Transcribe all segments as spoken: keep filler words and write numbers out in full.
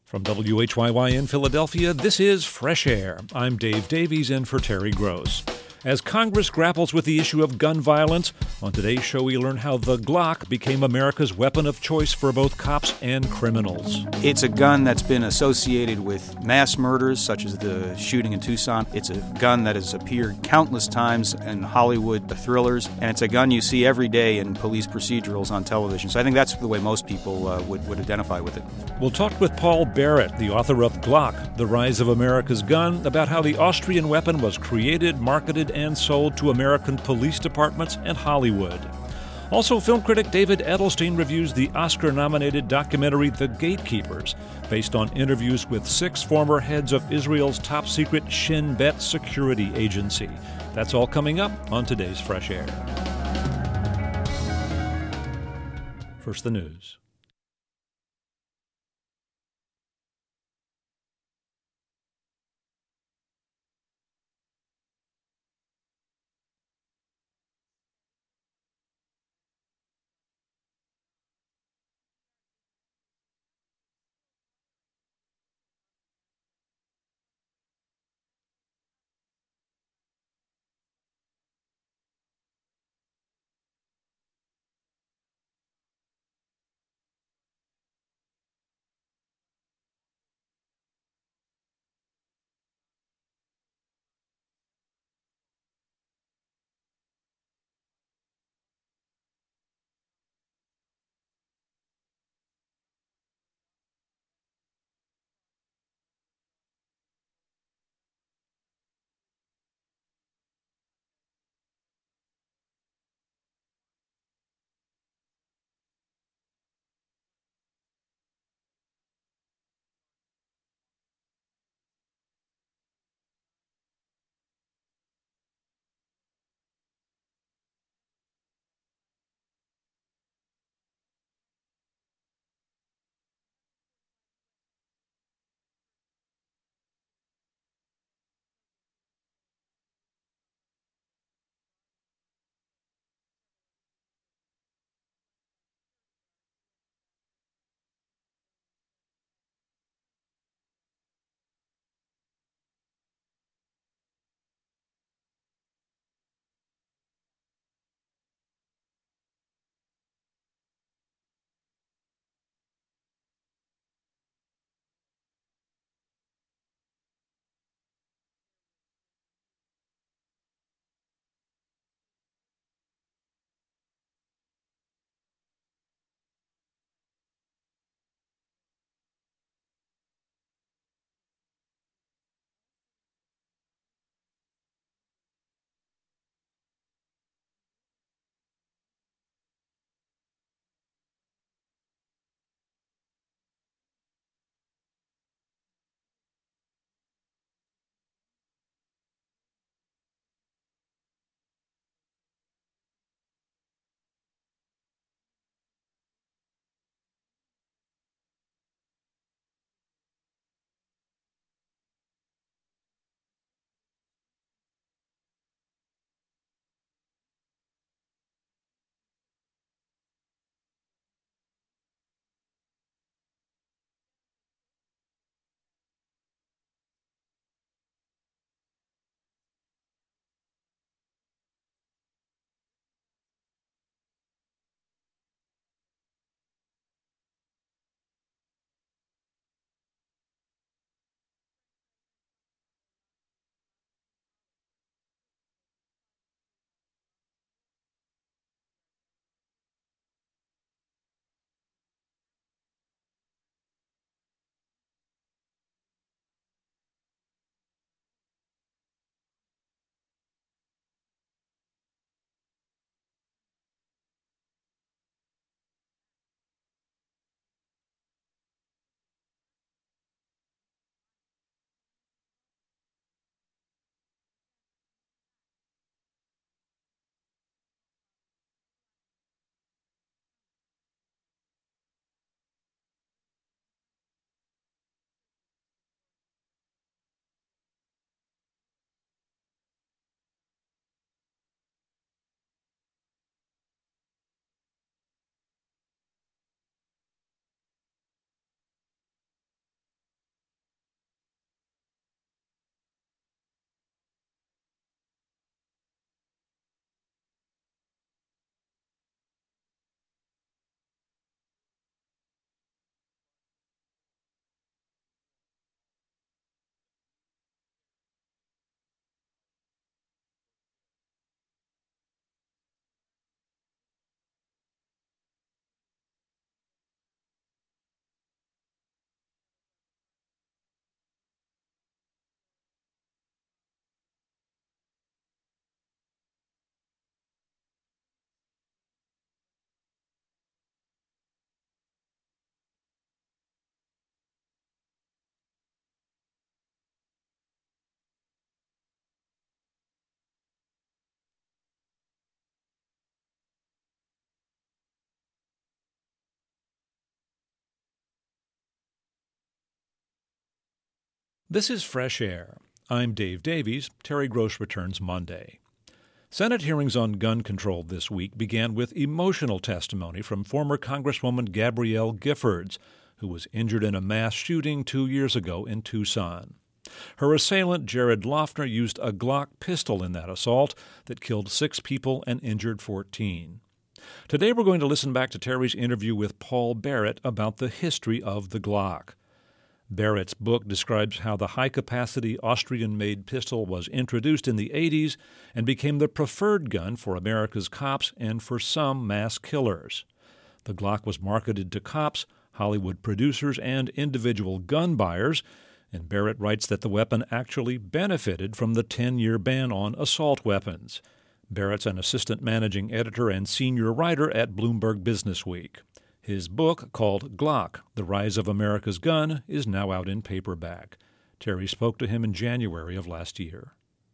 From W H Y Y in Philadelphia, this is Fresh Air. I'm Dave Davies in for Terry Gross. As Congress grapples with the issue of gun violence, on today's show we learn how the Glock became America's weapon of choice for both cops and criminals. It's a gun that's been associated with mass murders, such as the shooting in Tucson. It's a gun that has appeared countless times in Hollywood thrillers, and it's a gun you see every day in police procedurals on television. So I think that's the way most people uh, would, would identify with it. We'll talk with Paul Barrett, the author of Glock, The Rise of America's Gun, about how the Austrian weapon was created, marketed, and sold to American police departments and Hollywood. Also, film critic David Edelstein reviews the Oscar-nominated documentary The Gatekeepers, based on interviews with six former heads of Israel's top-secret Shin Bet security agency. That's all coming up on today's Fresh Air. First, the news. This is Fresh Air. I'm Dave Davies. Terry Gross returns Monday. Senate hearings on gun control this week began with emotional testimony from former Congresswoman Gabrielle Giffords, who was injured in a mass shooting two years ago in Tucson. Her assailant, Jared Loughner, used a Glock pistol in that assault that killed six people and injured fourteen. Today we're going to listen back to Terry's interview with Paul Barrett about the history of the Glock. Barrett's book describes how the high-capacity Austrian-made pistol was introduced in the eighties and became the preferred gun for America's cops and for some mass killers. The Glock was marketed to cops, Hollywood producers, and individual gun buyers, and Barrett writes that the weapon actually benefited from the ten-year ban on assault weapons. Barrett's an assistant managing editor and senior writer at Bloomberg Businessweek. His book, called Glock, The Rise of America's Gun, is now out in paperback. Terry spoke to him in January of last year.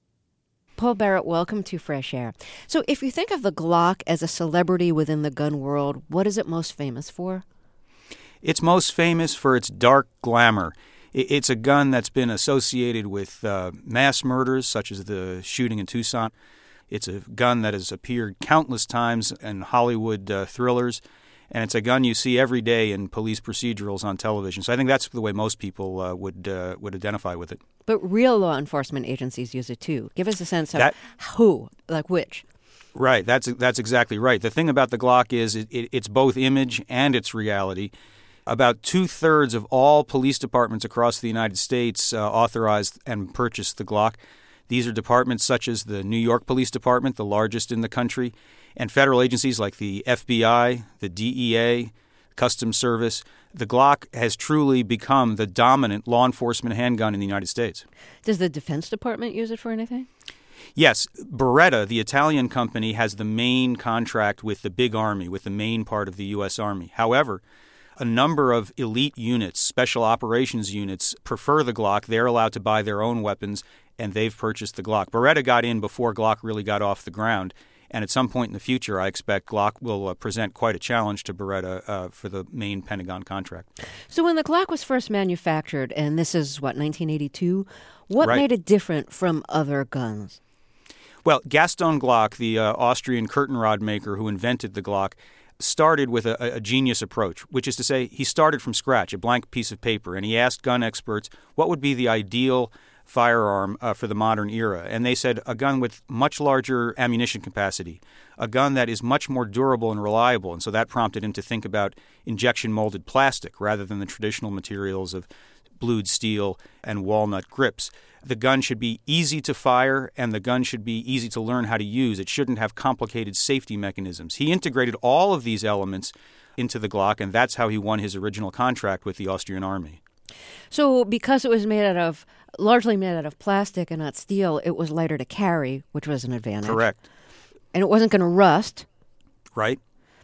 Paul Barrett, welcome to Fresh Air. So if you think of the Glock as a celebrity within the gun world, what is it most famous for? It's most famous for its dark glamour. It's a gun that's been associated with uh, mass murders, such as the shooting in Tucson. It's a gun that has appeared countless times in Hollywood uh, thrillers. And it's a gun you see every day in police procedurals on television. So I think that's the way most people uh, would uh, would identify with it. But real law enforcement agencies use it too. Give us a sense of that, who, like which. Right. That's that's exactly right. The thing about the Glock is it, it, it's both image and it's reality. About two-thirds of all police departments across the United States uh, authorized and purchased the Glock. These are departments such as the New York Police Department, the largest in the country, and federal agencies like the F B I, the D E A, Customs Service. The Glock has truly become the dominant law enforcement handgun in the United States. Does the Defense Department use it for anything? Yes. Beretta, the Italian company, has the main contract with the big army, with the main part of the U S. Army. However, a number of elite units, special operations units, prefer the Glock. They're allowed to buy their own weapons, and they've purchased the Glock. Beretta got in before Glock really got off the ground. And at some point in the future, I expect Glock will uh, present quite a challenge to Beretta uh, for the main Pentagon contract. So when the Glock was first manufactured, and this is, what, nineteen eighty-two, what right. made it different from other guns? Well, Gaston Glock, the uh, Austrian curtain rod maker who invented the Glock, started with a, a genius approach, which is to say he started from scratch, a blank piece of paper, and he asked gun experts what would be the ideal firearm uh, for the modern era. And they said a gun with much larger ammunition capacity, a gun that is much more durable and reliable. And so that prompted him to think about injection molded plastic rather than the traditional materials of blued steel and walnut grips. The gun should be easy to fire, and the gun should be easy to learn how to use. It shouldn't have complicated safety mechanisms. He integrated all of these elements into the Glock, and that's how he won his original contract with the Austrian army. So because it was made out of, largely made out of plastic and not steel, it was lighter to carry, which was an advantage. Correct. And it wasn't going to rust. Right.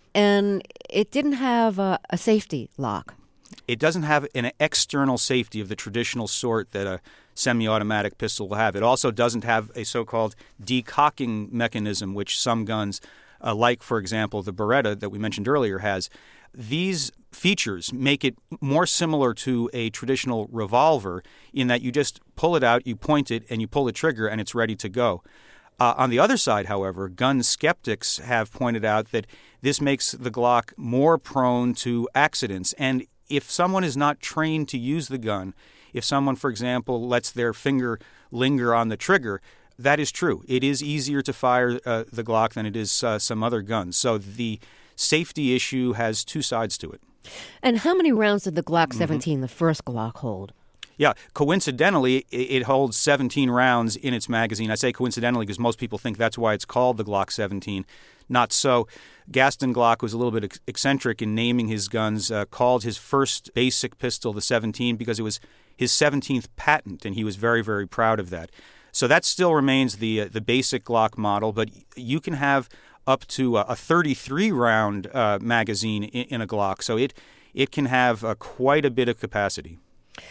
And it didn't have a, a safety lock. It doesn't have an external safety of the traditional sort that a semi-automatic pistol will have. It also doesn't have a so-called decocking mechanism, which some guns, uh, like, for example, the Beretta that we mentioned earlier, has. These features make it more similar to a traditional revolver in that you just pull it out, you point it, and you pull the trigger, and it's ready to go. Uh, on the other side, however, gun skeptics have pointed out that this makes the Glock more prone to accidents. And if someone is not trained to use the gun, if someone, for example, lets their finger linger on the trigger, that is true. It is easier to fire uh, the Glock than it is uh, some other guns. So the safety issue has two sides to it. And how many rounds did the Glock seventeen, mm-hmm. the first Glock, hold? Yeah, coincidentally, it holds seventeen rounds in its magazine. I say coincidentally because most people think that's why it's called the Glock seventeen. Not so. Gaston Glock was a little bit eccentric in naming his guns, uh, called his first basic pistol the seventeen because it was his seventeenth patent, and he was very, very proud of that. So that still remains the uh, the basic Glock model, but you can have up to a thirty-three round uh, magazine in, in a Glock. So it, it can have uh, quite a bit of capacity.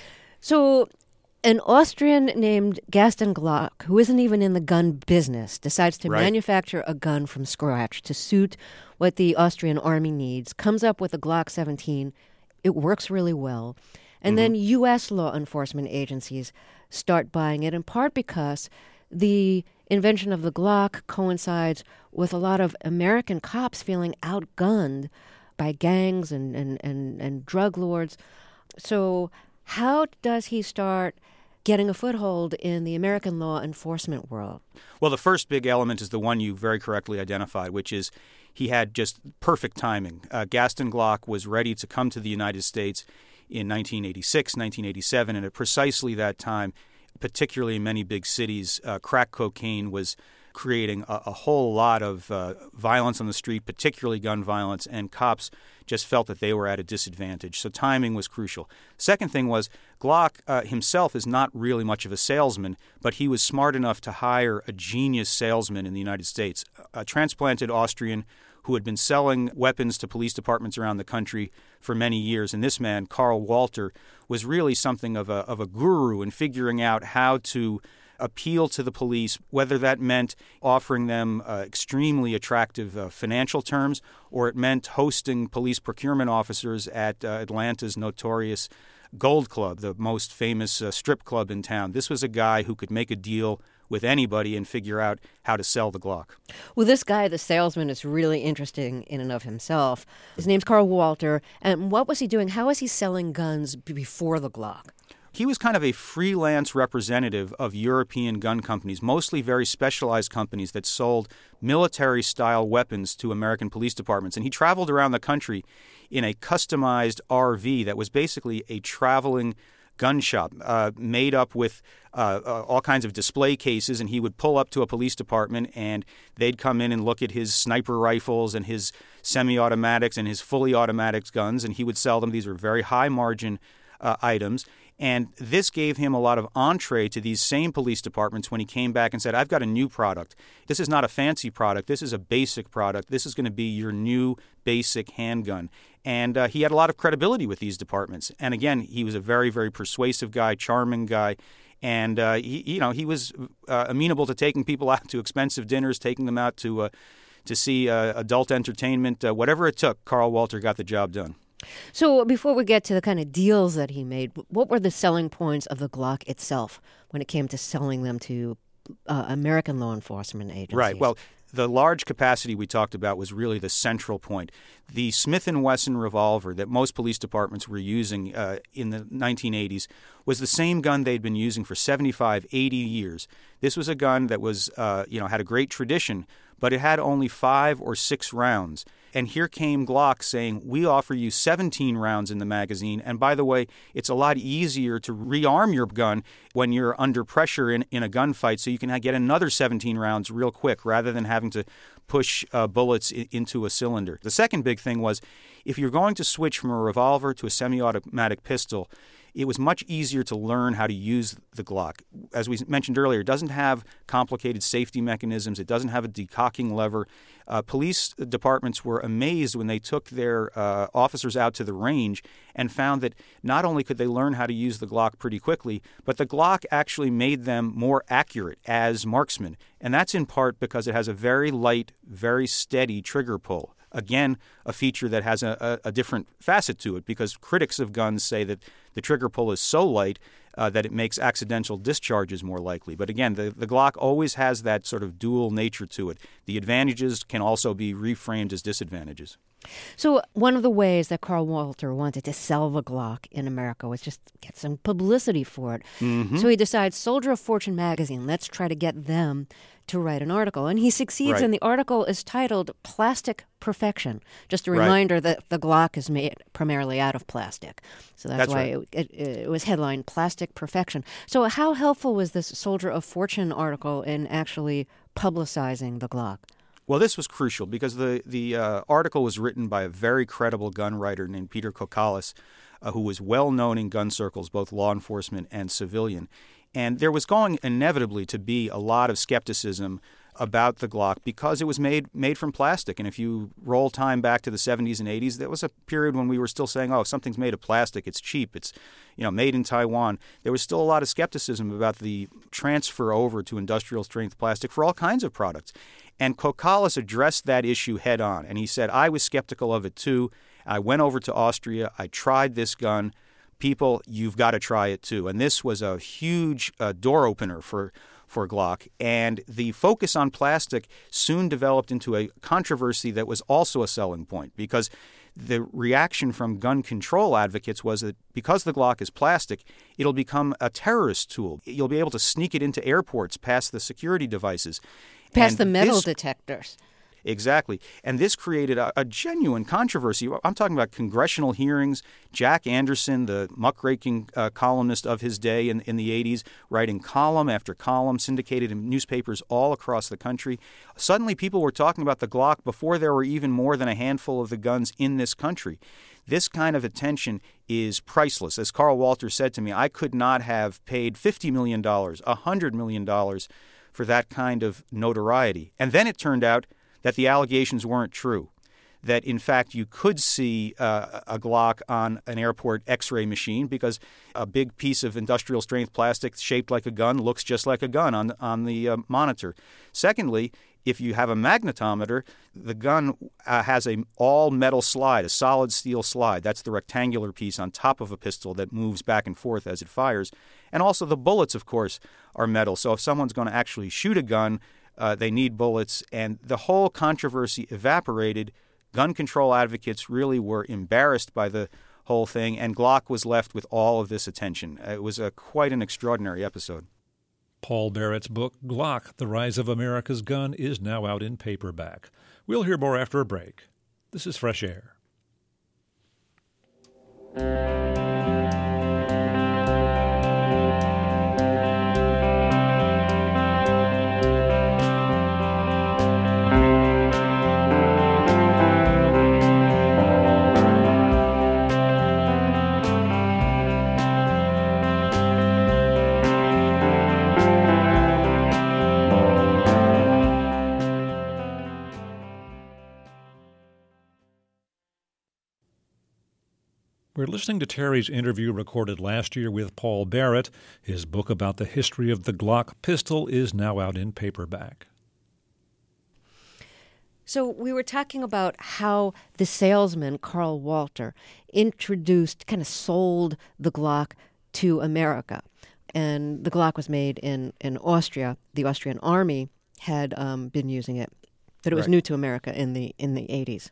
So an Austrian named Gaston Glock, who isn't even in the gun business, decides to right. manufacture a gun from scratch to suit what the Austrian army needs, comes up with a Glock seventeen. It works really well. And Mm-hmm. then U S law enforcement agencies start buying it, in part because the invention of the Glock coincides with a lot of American cops feeling outgunned by gangs and, and, and, and drug lords. So how does he start getting a foothold in the American law enforcement world? Well, the first big element is the one you very correctly identified, which is he had just perfect timing. Uh, Gaston Glock was ready to come to the United States in nineteen eighty-six, nineteen eighty-seven, and at precisely that time, particularly in many big cities, uh, crack cocaine was creating a, a whole lot of uh, violence on the street, particularly gun violence, and cops just felt that they were at a disadvantage. So timing was crucial. Second thing was Glock uh, himself is not really much of a salesman, but he was smart enough to hire a genius salesman in the United States, a transplanted Austrian who had been selling weapons to police departments around the country for many years. And this man, Karl Walter, was really something of a, of a guru in figuring out how to appeal to the police, whether that meant offering them uh, extremely attractive uh, financial terms or it meant hosting police procurement officers at uh, Atlanta's notorious Gold Club, the most famous uh, strip club in town. This was a guy who could make a deal with anybody and figure out how to sell the Glock. Well, this guy, the salesman, is really interesting in and of himself. His name's Karl Walter. And what was he doing? How was he selling guns b- before the Glock? He was kind of a freelance representative of European gun companies, mostly very specialized companies that sold military-style weapons to American police departments. And he traveled around the country in a customized R V that was basically a traveling gun shop uh, made up with uh, uh, all kinds of display cases, and he would pull up to a police department and they'd come in and look at his sniper rifles and his semi-automatics and his fully automatic guns, and he would sell them. These were very high-margin uh, items. And this gave him a lot of entree to these same police departments when he came back and said, I've got a new product. This is not a fancy product. This is a basic product. This is going to be your new basic handgun. And uh, he had a lot of credibility with these departments. And again, he was a very, very persuasive guy, charming guy. And, uh, he, you know, he was uh, amenable to taking people out to expensive dinners, taking them out to, uh, to see uh, adult entertainment. Uh, whatever it took, Karl Walter got the job done. So before we get to the kind of deals that he made, what were the selling points of the Glock itself when it came to selling them to uh, American law enforcement agencies? Right. Well, the large capacity we talked about was really the central point. The Smith and Wesson revolver that most police departments were using uh, in the nineteen eighties was the same gun they'd been using for seventy-five, eighty years. This was a gun that was, uh, you know, had a great tradition, but it had only five or six rounds. And here came Glock saying, we offer you seventeen rounds in the magazine. And by the way, it's a lot easier to rearm your gun when you're under pressure in, in a gunfight, so you can get another seventeen rounds real quick rather than having to push uh, bullets I- into a cylinder. The second big thing was, if you're going to switch from a revolver to a semi-automatic pistol, it was much easier to learn how to use the Glock. As we mentioned earlier, it doesn't have complicated safety mechanisms. It doesn't have a decocking lever. Uh, police departments were amazed when they took their uh, officers out to the range and found that not only could they learn how to use the Glock pretty quickly, but the Glock actually made them more accurate as marksmen. And that's in part because it has a very light, very steady trigger pull. Again, a feature that has a, a, a different facet to it, because critics of guns say that the trigger pull is so light uh, that it makes accidental discharges more likely. But again, the, the Glock always has that sort of dual nature to it. The advantages can also be reframed as disadvantages. So one of the ways that Karl Walter wanted to sell the Glock in America was just get some publicity for it. Mm-hmm. So he decides, Soldier of Fortune magazine, let's try to get them to write an article. And he succeeds, Right. and the article is titled Plastic Perfection. Just a Right. reminder that the Glock is made primarily out of plastic. So that's, That's why right. it, it, it was headlined Plastic Perfection. So how helpful was this Soldier of Fortune article in actually publicizing the Glock? Well, this was crucial because the, the uh, article was written by a very credible gun writer named Peter Kokalis, uh, who was well known in gun circles, both law enforcement and civilian. And there was going inevitably to be a lot of skepticism about the Glock because it was made made from plastic. And if you roll time back to the seventies and eighties, there was a period when we were still saying, oh, if something's made of plastic, it's cheap, it's you know made in Taiwan. There was still a lot of skepticism about the transfer over to industrial strength plastic for all kinds of products. And Kokalis addressed that issue head on. And he said, I was skeptical of it too. I went over to Austria. I tried this gun. people, you've got to try it too. And this was a huge uh, door opener for for Glock. And the focus on plastic soon developed into a controversy that was also a selling point, because the reaction from gun control advocates was that because the Glock is plastic, it'll become a terrorist tool. You'll be able to sneak it into airports past the security devices. Past And the metal this, detectors. Exactly. And this created a, a genuine controversy. I'm talking about congressional hearings. Jack Anderson, the muckraking uh, columnist of his day in, in the eighties, writing column after column, syndicated in newspapers all across the country. Suddenly people were talking about the Glock before there were even more than a handful of the guns in this country. This kind of attention is priceless. As Carl Walter said to me, I could not have paid fifty million dollars, one hundred million dollars for that kind of notoriety. And then it turned out that the allegations weren't true, that in fact you could see uh, a Glock on an airport X-ray machine because a big piece of industrial strength plastic shaped like a gun looks just like a gun on, on the uh, monitor. Secondly, if you have a magnetometer, the gun uh, has a all-metal slide, a solid steel slide. That's the rectangular piece on top of a pistol that moves back and forth as it fires. And also the bullets, of course, are metal. So if someone's going to actually shoot a gun, Uh, they need bullets, and the whole controversy evaporated. Gun control advocates really were embarrassed by the whole thing, and Glock was left with all of this attention. It was a, quite an extraordinary episode. Paul Barrett's book, Glock, The Rise of America's Gun, is now out in paperback. We'll hear more after a break. This is Fresh Air. We're listening to Terry's interview recorded last year with Paul Barrett. His book about the history of the Glock pistol is now out in paperback. So we were talking about how the salesman, Carl Walter, introduced, kind of sold the Glock to America. And the Glock was made in, in Austria. The Austrian army had um, been using it, but it was Right. new to America in the in the eighties.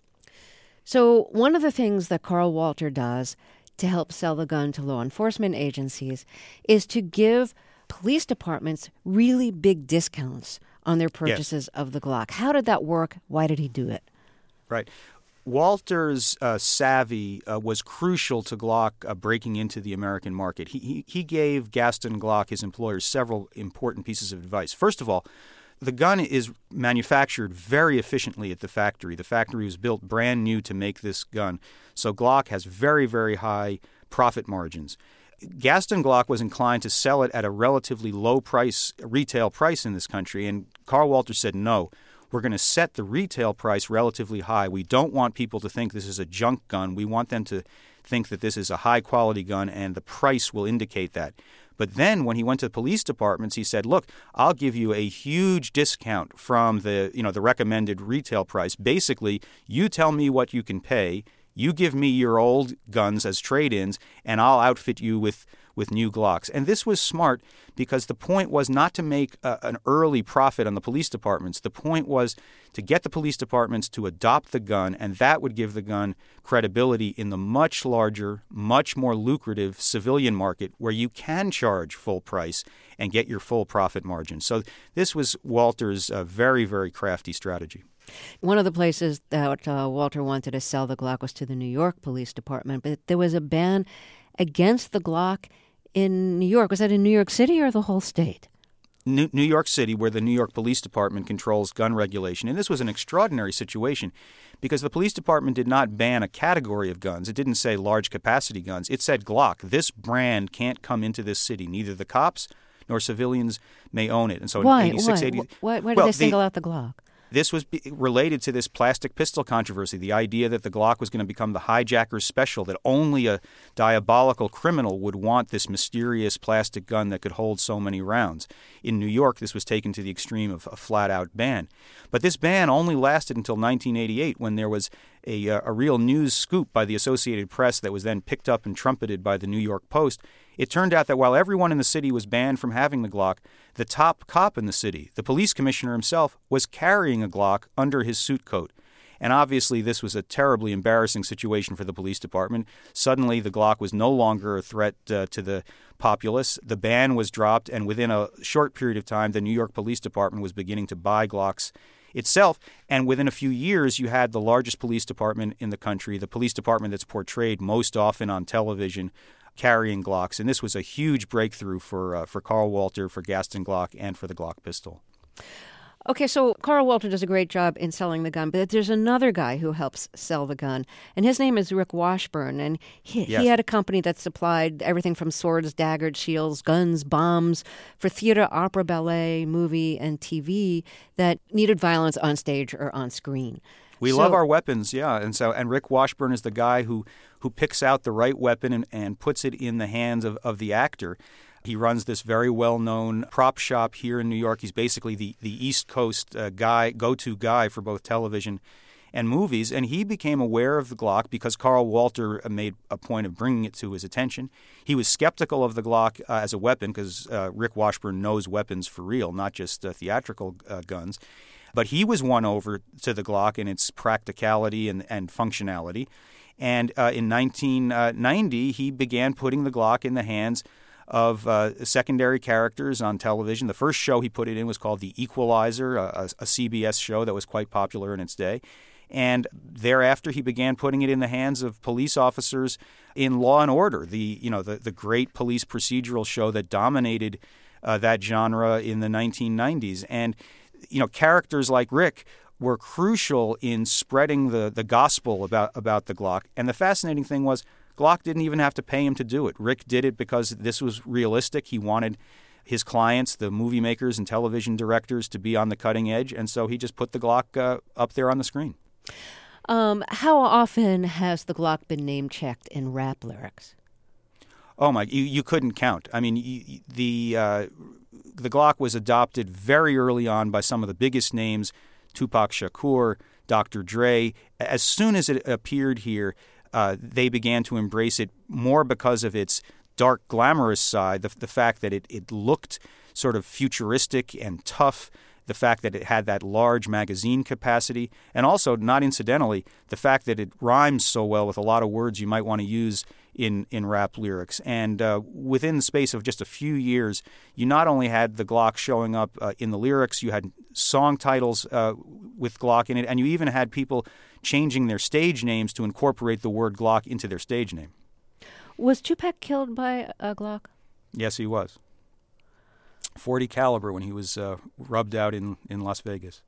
So one of the things that Carl Walter does to help sell the gun to law enforcement agencies is to give police departments really big discounts on their purchases yes. of the Glock. How did that work? Why did he do it? Right. Walter's uh, savvy uh, was crucial to Glock uh, breaking into the American market. He, he, he gave Gaston Glock, his employer, several important pieces of advice. First of all, the gun is manufactured very efficiently at the factory. The factory was built brand new to make this gun. So Glock has very, very high profit margins. Gaston Glock was inclined to sell it at a relatively low price, retail price in this country, and Carl Walter said, no, we're going to set the retail price relatively high. We don't want people to think this is a junk gun. We want them to think that this is a high-quality gun, and the price will indicate that. But then when he went to the police departments, he said, look, I'll give you a huge discount from the, you know, the recommended retail price. Basically, you tell me what you can pay, you give me your old guns as trade-ins, and I'll outfit you with, with new Glocks. And this was smart because the point was not to make a, an early profit on the police departments. The point was to get the police departments to adopt the gun, and that would give the gun credibility in the much larger, much more lucrative civilian market where you can charge full price and get your full profit margin. So this was Walter's uh, very, very crafty strategy. One of the places that uh, Walter wanted to sell the Glock was to the New York Police Department, but there was a ban against the Glock in New York. Was that in New York City or the whole state? New, New York City, where the New York Police Department controls gun regulation. And this was an extraordinary situation because the police department did not ban a category of guns. It didn't say large capacity guns. It said Glock. This brand can't come into this city. Neither the cops nor civilians may own it. And so why? in eighty-six, why? eighty Why? Why did well, they single the, out the Glock? This was be- related to this plastic pistol controversy, the idea that the Glock was going to become the hijacker's special, that only a diabolical criminal would want this mysterious plastic gun that could hold so many rounds. In New York, this was taken to the extreme of a flat-out ban. But this ban only lasted until nineteen eighty-eight, when there was a, a real news scoop by the Associated Press that was then picked up and trumpeted by the New York Post. It turned out that while everyone in the city was banned from having the Glock, the top cop in the city, the police commissioner himself, was carrying a Glock under his suit coat. And obviously this was a terribly embarrassing situation for the police department. Suddenly the Glock was no longer a threat uh, to the populace. The ban was dropped, and within a short period of time, the New York Police Department was beginning to buy Glocks itself. And within a few years, you had the largest police department in the country, the police department that's portrayed most often on television, carrying Glocks. And this was a huge breakthrough for uh, for Karl Walter, for Gaston Glock, and for the Glock pistol. Okay, so Karl Walter does a great job in selling the gun, but there's another guy who helps sell the gun, and his name is Rick Washburn, and he, yes. he had a company that supplied everything from swords, daggers, shields, guns, bombs for theater, opera, ballet, movie, and T V that needed violence on stage or on screen. We so, love our weapons, yeah, and so and Rick Washburn is the guy who who picks out the right weapon and, and puts it in the hands of, of the actor. He runs this very well-known prop shop here in New York. He's basically the, the East Coast uh, guy, go-to guy for both television and movies. And he became aware of the Glock because Karl Walter made a point of bringing it to his attention. He was skeptical of the Glock uh, as a weapon because uh, Rick Washburn knows weapons for real, not just uh, theatrical uh, guns. But he was won over to the Glock and its practicality and, and functionality. And uh, in nineteen ninety, he began putting the Glock in the hands of uh, secondary characters on television. The first show he put it in was called The Equalizer, a, a C B S show that was quite popular in its day. And thereafter, he began putting it in the hands of police officers in Law and Order, the you know the, the great police procedural show that dominated uh, that genre in the nineteen nineties. And you know, characters like Rick were crucial in spreading the, the gospel about, about the Glock. And the fascinating thing was, Glock didn't even have to pay him to do it. Rick did it because this was realistic. He wanted his clients, the movie makers and television directors, to be on the cutting edge, and so he just put the Glock uh, up there on the screen. Um, how often has the Glock been name-checked in rap lyrics? Oh, my, you, you couldn't count. I mean, you, the, uh, the Glock was adopted very early on by some of the biggest names, Tupac Shakur, Doctor Dre. As soon as it appeared here, Uh, they began to embrace it more because of its dark, glamorous side, the, the fact that it, it looked sort of futuristic and tough, the fact that it had that large magazine capacity, and also, not incidentally, the fact that it rhymes so well with a lot of words you might want to use in, in rap lyrics. And uh, within the space of just a few years, you not only had the Glock showing up uh, in the lyrics, you had song titles uh, with Glock in it, and you even had people changing their stage names to incorporate the word Glock into their stage name. Was Tupac killed by a Glock? Yes, he was. forty caliber when he was uh, rubbed out in, in Las Vegas.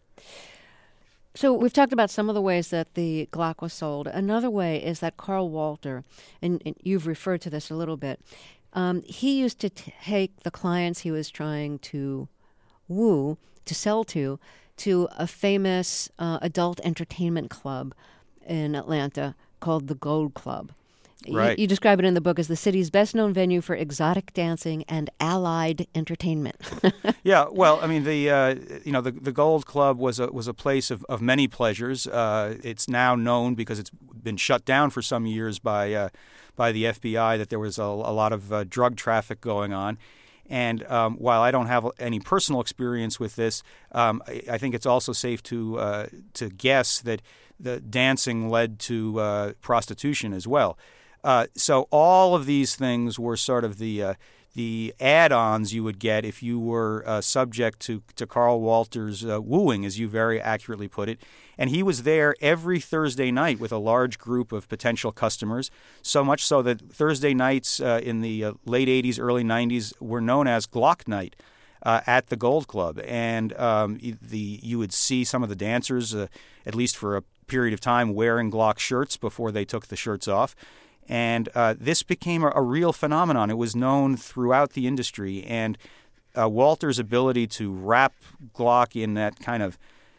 So we've talked about some of the ways that the Glock was sold. Another way is that Karl Walter, and, and you've referred to this a little bit, um, he used to t- take the clients he was trying to woo, to sell to, to a famous uh, adult entertainment club in Atlanta called the Gold Club. Right. You, you describe it in the book as the city's best-known venue for exotic dancing and allied entertainment. Yeah, well, I mean, the uh, you know the the Gold Club was a was a place of, of many pleasures. Uh, it's now known because it's been shut down for some years by uh, by the F B I that there was a, a lot of uh, drug traffic going on. And um, while I don't have any personal experience with this, um, I, I think it's also safe to uh, to guess that the dancing led to uh, prostitution as well. Uh, so all of these things were sort of the uh, the add-ons you would get if you were uh, subject to, to Karl Walter's uh, wooing, as you very accurately put it. And he was there every Thursday night with a large group of potential customers, so much so that Thursday nights uh, in the uh, late eighties, early nineties were known as Glock Night uh, at the Gold Club. And um, the you would see some of the dancers, uh, at least for a period of time, wearing Glock shirts before they took the shirts off. And uh, this became a, a real phenomenon. It was known throughout the industry. And uh, Walter's ability to wrap Glock in that kind of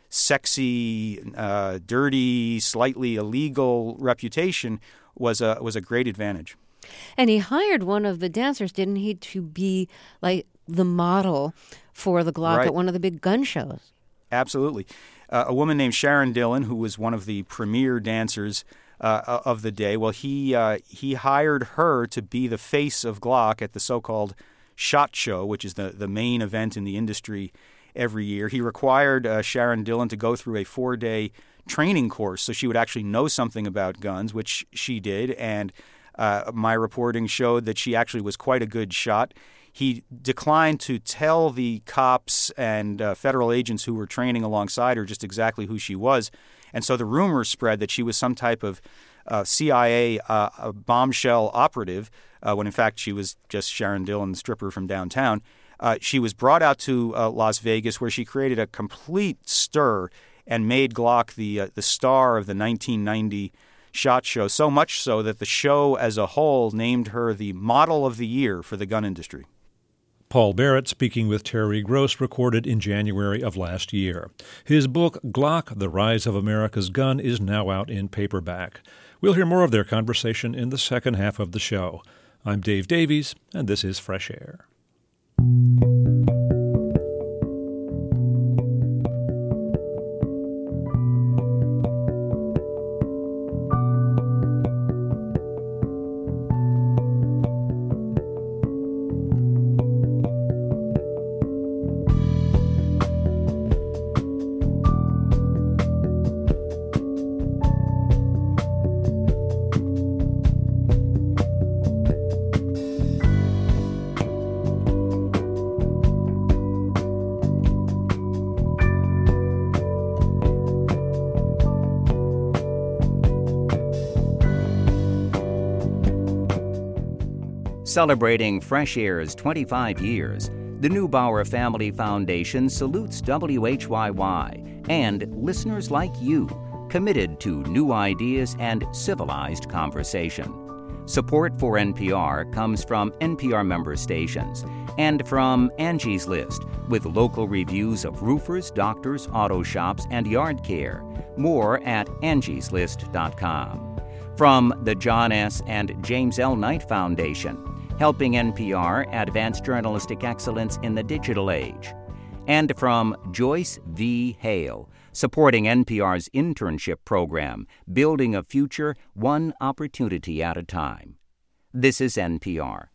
sexy, uh, dirty, slightly illegal reputation was a was a great advantage. And he hired one of the dancers, didn't he, to be like the model for the Glock Right. at one of the big gun shows? Absolutely. Uh, a woman named Sharon Dillon, who was one of the premier dancers uh, of the day, well, he uh, he hired her to be the face of Glock at the so-called SHOT Show, which is the, the main event in the industry every year. He required uh, Sharon Dillon to go through a four-day training course so she would actually know something about guns, which she did, and uh, my reporting showed that she actually was quite a good shot. He declined to tell the cops and uh, federal agents who were training alongside her just exactly who she was. And so the rumors spread that she was some type of uh, C I A uh, a bombshell operative, uh, when in fact she was just Sharon Dillon, the stripper from downtown. Uh, she was brought out to uh, Las Vegas, where she created a complete stir and made Glock the uh, the star of the nineteen ninety SHOT Show, so much so that the show as a whole named her the model of the year for the gun industry. Paul Barrett speaking with Terry Gross, recorded in January of last year. His book, Glock, The Rise of America's Gun, is now out in paperback. We'll hear more of their conversation in the second half of the show. I'm Dave Davies, and this is Fresh Air. Celebrating Fresh Air's twenty-five years, the Neubauer Family Foundation salutes W H Y Y and listeners like you, committed to new ideas and civilized conversation. Support for N P R comes from N P R member stations and from Angie's List, with local reviews of roofers, doctors, auto shops, and yard care. More at angies list dot com. From the John S. and James L. Knight Foundation, helping N P R advance journalistic excellence in the digital age. And from Joyce V. Hale, supporting N P R's internship program, Building a Future One Opportunity at a Time. This is N P R.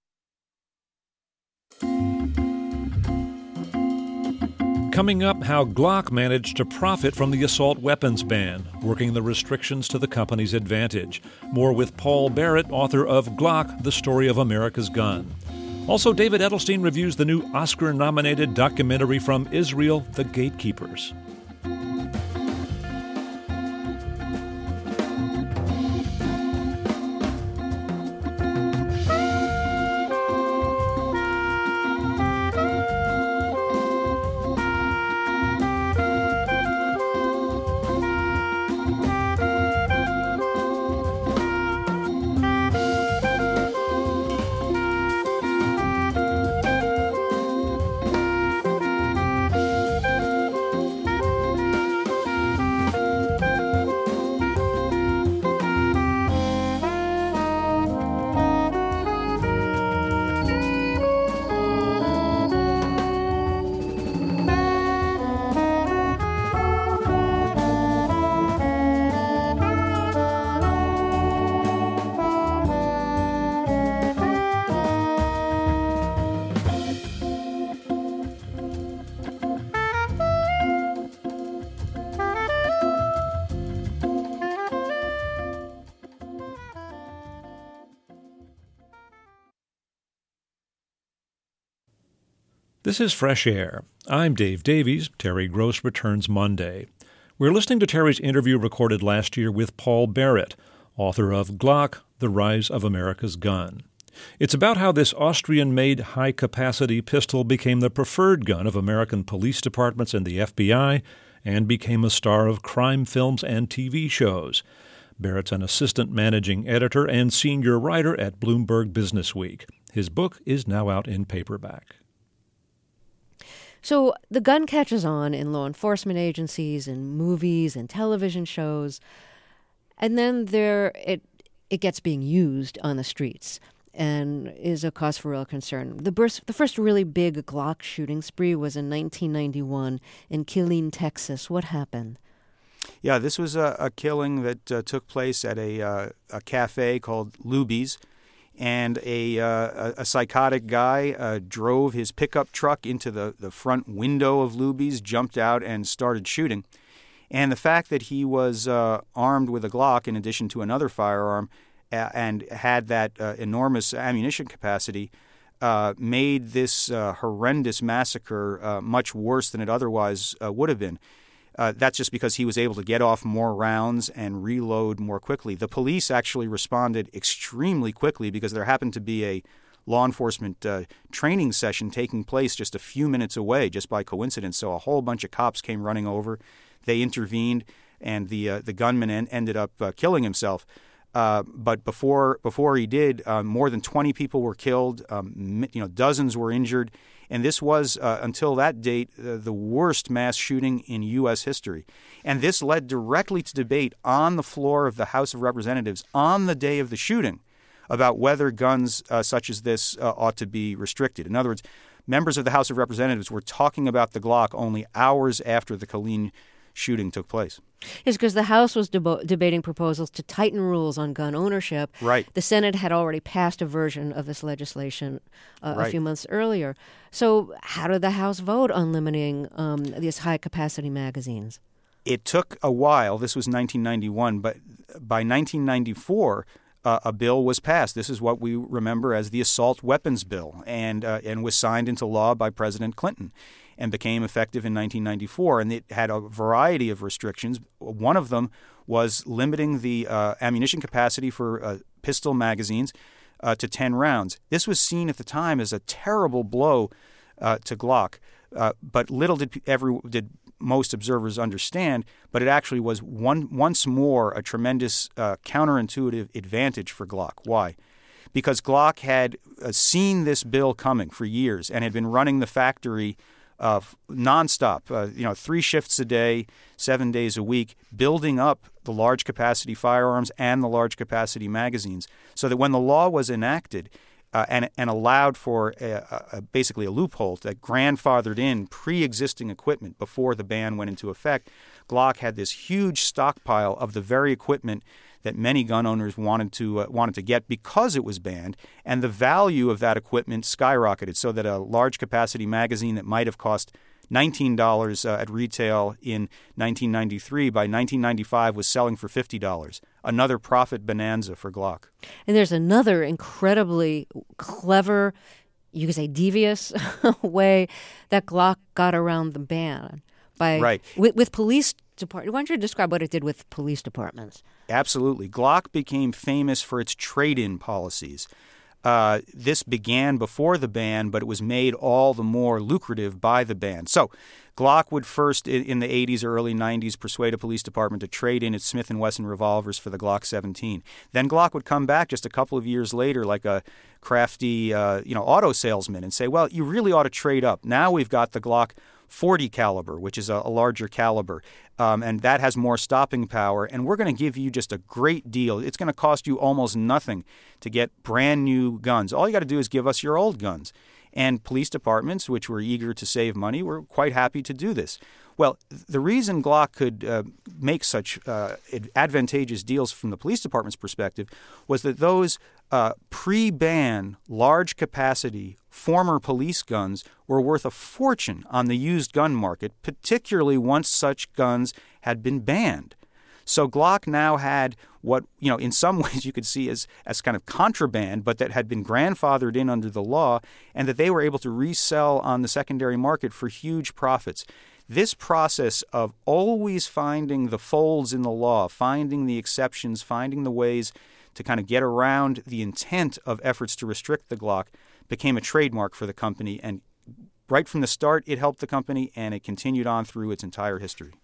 Coming up, how Glock managed to profit from the assault weapons ban, working the restrictions to the company's advantage. More with Paul Barrett, author of Glock, The Story of America's Gun. Also, David Edelstein reviews the new Oscar-nominated documentary from Israel, The Gatekeepers. This is Fresh Air. I'm Dave Davies. Terry Gross returns Monday. We're listening to Terry's interview recorded last year with Paul Barrett, author of Glock, The Rise of America's Gun. It's about how this Austrian-made high-capacity pistol became the preferred gun of American police departments and the F B I, and became a star of crime films and T V shows. Barrett's an assistant managing editor and senior writer at Bloomberg Businessweek. His book is now out in paperback. So the gun catches on in law enforcement agencies and movies and television shows, and then there it it gets being used on the streets and is a cause for real concern. The, burst, the first really big Glock shooting spree was in nineteen ninety-one in Killeen, Texas. What happened? Yeah, this was a, a killing that uh, took place at a, uh, a cafe called Luby's, and a, uh, a, a psychotic guy uh, drove his pickup truck into the, the front window of Luby's, jumped out, and started shooting. And the fact that he was uh, armed with a Glock in addition to another firearm uh, and had that uh, enormous ammunition capacity uh, made this uh, horrendous massacre uh, much worse than it otherwise uh, would have been. Uh, that's just because he was able to get off more rounds and reload more quickly. The police actually responded extremely quickly because there happened to be a law enforcement uh, training session taking place just a few minutes away, just by coincidence. So a whole bunch of cops came running over. They intervened, and the uh, the gunman en- ended up uh, killing himself. Uh, but before before he did, uh, more than twenty people were killed. Um, you know, dozens were injured. And this was, uh, until that date, uh, the worst mass shooting in U S history. And this led directly to debate on the floor of the House of Representatives on the day of the shooting about whether guns uh, such as this uh, ought to be restricted. In other words, members of the House of Representatives were talking about the Glock only hours after the Killeen shooting took place. Yes, because the House was debo- debating proposals to tighten rules on gun ownership. Right. The Senate had already passed a version of this legislation uh, right. a few months earlier. So how did the House vote on limiting um, these high-capacity magazines? It took a while. This was nineteen ninety-one, but by nineteen ninety-four, uh, a bill was passed. This is what we remember as the Assault Weapons Bill, and uh, and was signed into law by President Clinton, and became effective in nineteen ninety-four. And it had a variety of restrictions. One of them was limiting the uh, ammunition capacity for uh, pistol magazines uh, to ten rounds. This was seen at the time as a terrible blow uh, to Glock, uh, but little did every did most observers understand. But it actually was one once more a tremendous uh, counterintuitive advantage for Glock. Why? Because Glock had uh, seen this bill coming for years and had been running the factory Uh, nonstop, uh, you know, three shifts a day, seven days a week, building up the large capacity firearms and the large capacity magazines, so that when the law was enacted uh, and and allowed for a, a, basically a loophole that grandfathered in pre-existing equipment before the ban went into effect, Glock had this huge stockpile of the very equipment that many gun owners wanted to uh, wanted to get because it was banned, and the value of that equipment skyrocketed, so that a large capacity magazine that might have cost nineteen dollars uh, at retail in nineteen ninety-three by nineteen ninety-five was selling for fifty dollars. Another profit bonanza for Glock. And there's another incredibly clever, you could say devious way that Glock got around the ban by right. with, with police departments. Why don't you describe what it did with police departments? Absolutely. Glock became famous for its trade-in policies. Uh, this began before the ban, but it was made all the more lucrative by the ban. So Glock would first, in the eighties or early nineties, persuade a police department to trade in its Smith and Wesson revolvers for the Glock seventeen. Then Glock would come back just a couple of years later like a crafty uh, you know, auto salesman and say, well, you really ought to trade up. Now we've got the Glock forty caliber, which is a, a larger caliber, um, and that has more stopping power, and we're going to give you just a great deal. It's going to cost you almost nothing to get brand new guns. All you got to do is give us your old guns. And police departments, which were eager to save money, were quite happy to do this. Well, the reason Glock could uh, make such uh, advantageous deals from the police department's perspective was that those uh, pre-ban, large-capacity, former police guns were worth a fortune on the used gun market, particularly once such guns had been banned. So Glock now had what, you know, in some ways you could see as, as kind of contraband, but that had been grandfathered in under the law, and that they were able to resell on the secondary market for huge profits. This process of always finding the folds in the law, finding the exceptions, finding the ways to kind of get around the intent of efforts to restrict the Glock became a trademark for the company. And right from the start, it helped the company, and it continued on through its entire history.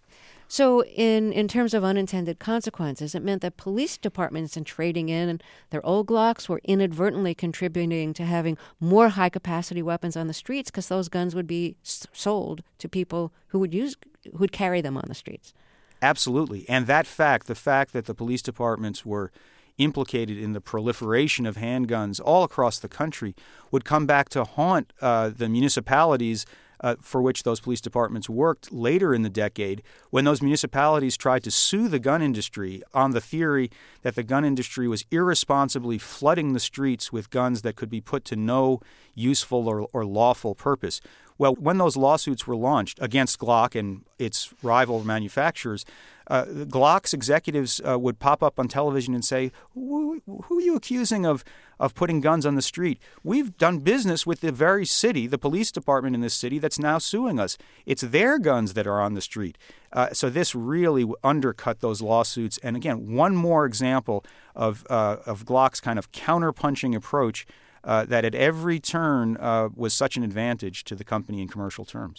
So in, in terms of unintended consequences, it meant that police departments, in trading in their old Glocks, were inadvertently contributing to having more high-capacity weapons on the streets because those guns would be s- sold to people who would use who would carry them on the streets. Absolutely. And that fact, the fact that the police departments were implicated in the proliferation of handguns all across the country, would come back to haunt uh, the municipalities Uh, for which those police departments worked later in the decade, when those municipalities tried to sue the gun industry on the theory that the gun industry was irresponsibly flooding the streets with guns that could be put to no useful or, or lawful purpose. Well, when those lawsuits were launched against Glock and its rival manufacturers, uh, Glock's executives uh, would pop up on television and say, who, who are you accusing of, of putting guns on the street? We've done business with the very city, the police department in this city, that's now suing us. It's their guns that are on the street. Uh, so this really undercut those lawsuits. And again, one more example of, uh, of Glock's kind of counterpunching approach Uh, that at every turn uh, was such an advantage to the company in commercial terms.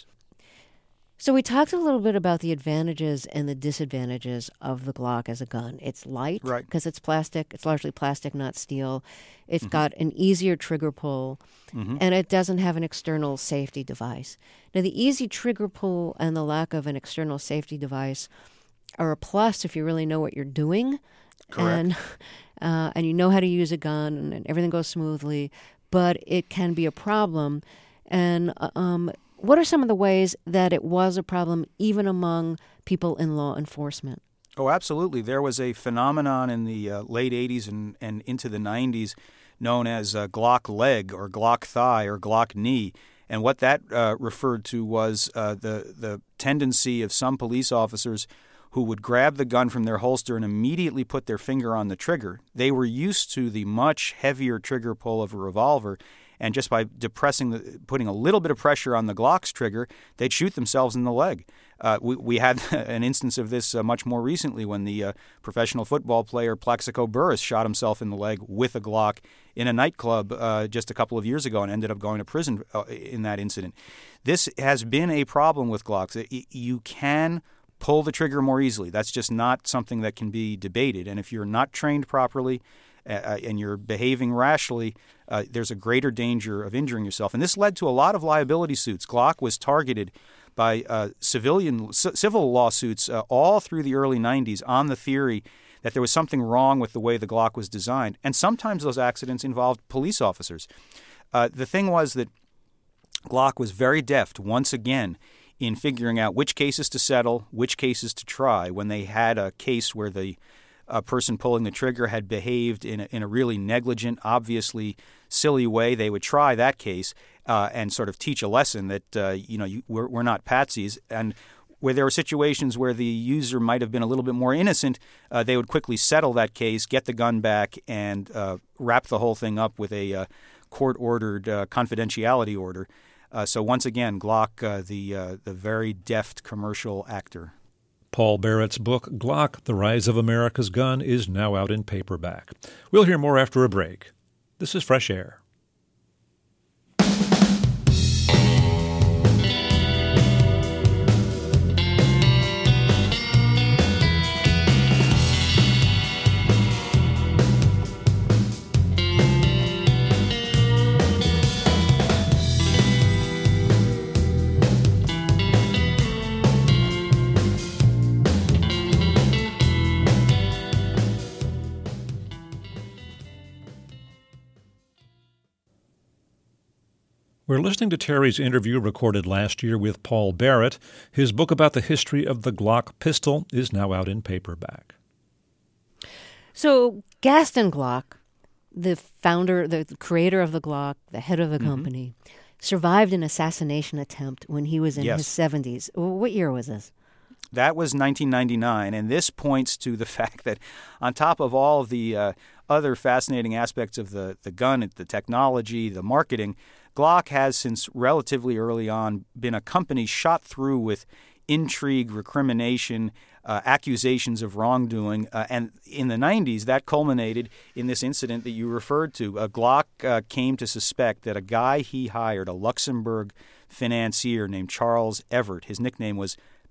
So we talked a little bit about the advantages and the disadvantages of the Glock as a gun. It's light Right. because it's plastic. It's largely plastic, not steel. It's Mm-hmm. got an easier trigger pull, Mm-hmm. and it doesn't have an external safety device. Now, the easy trigger pull and the lack of an external safety device are a plus if you really know what you're doing. Correct. And, uh, and you know how to use a gun and, and everything goes smoothly, but it can be a problem. And uh, um, what are some of the ways that it was a problem even among people in law enforcement? Oh, absolutely. There was a phenomenon in the uh, late eighties and, and into the nineties known as uh, Glock leg or Glock thigh or Glock knee. And what that uh, referred to was uh, the, the tendency of some police officers who would grab the gun from their holster and immediately put their finger on the trigger. They were used to the much heavier trigger pull of a revolver, and just by depressing, the, putting a little bit of pressure on the Glock's trigger, they'd shoot themselves in the leg. Uh, we, we had an instance of this uh, much more recently when the uh, professional football player Plaxico Burress shot himself in the leg with a Glock in a nightclub uh, just a couple of years ago and ended up going to prison uh, in that incident. This has been a problem with Glocks. You can pull the trigger more easily. That's just not something that can be debated. And if you're not trained properly uh, and you're behaving rashly, uh, there's a greater danger of injuring yourself. And this led to a lot of liability suits. Glock was targeted by uh, civilian c- civil lawsuits uh, all through the early nineties on the theory that there was something wrong with the way the Glock was designed. And sometimes those accidents involved police officers. Uh, the thing was that Glock was very deft, once again, in figuring out which cases to settle, which cases to try. When they had a case where the uh, person pulling the trigger had behaved in a, in a really negligent, obviously silly way, they would try that case uh, and sort of teach a lesson that, uh, you know, you, we're, we're not patsies. And where there were situations where the user might have been a little bit more innocent, uh, they would quickly settle that case, get the gun back, and uh, wrap the whole thing up with a uh, court-ordered uh, confidentiality order. Uh, so once again, Glock, uh, the uh, the very deft commercial actor. Paul Barrett's book, Glock, The Rise of America's Gun, is now out in paperback. We'll hear more after a break. This is Fresh Air. We're listening to Terry's interview recorded last year with Paul Barrett. His book about the history of the Glock pistol is now out in paperback. So Gaston Glock, the founder, the creator of the Glock, the head of the Mm-hmm. company, survived an assassination attempt when he was in Yes. his seventies. What year was this? That was nineteen ninety-nine, and this points to the fact that on top of all of the uh, other fascinating aspects of the, the gun, the technology, the marketing, Glock has, since relatively early on, been a company shot through with intrigue, recrimination, uh, accusations of wrongdoing. Uh, and in the nineties, that culminated in this incident that you referred to. Uh, Glock uh, came to suspect that a guy he hired, a Luxembourg financier named Charles Everett, his nickname was